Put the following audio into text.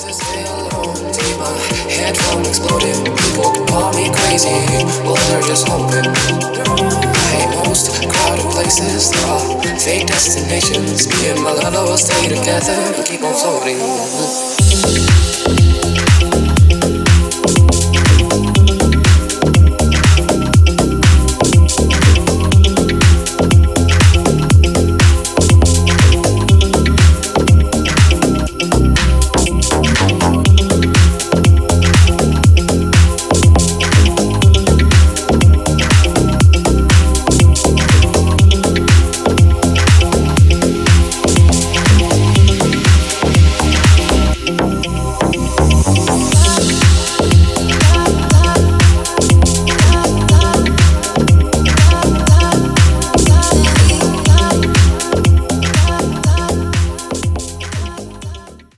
to stay alone, keep my head from exploding. People can call me crazy, well they're just hoping. I hate most crowded places, they're all fake destinations. Me and my lover will stay together and keep on floating.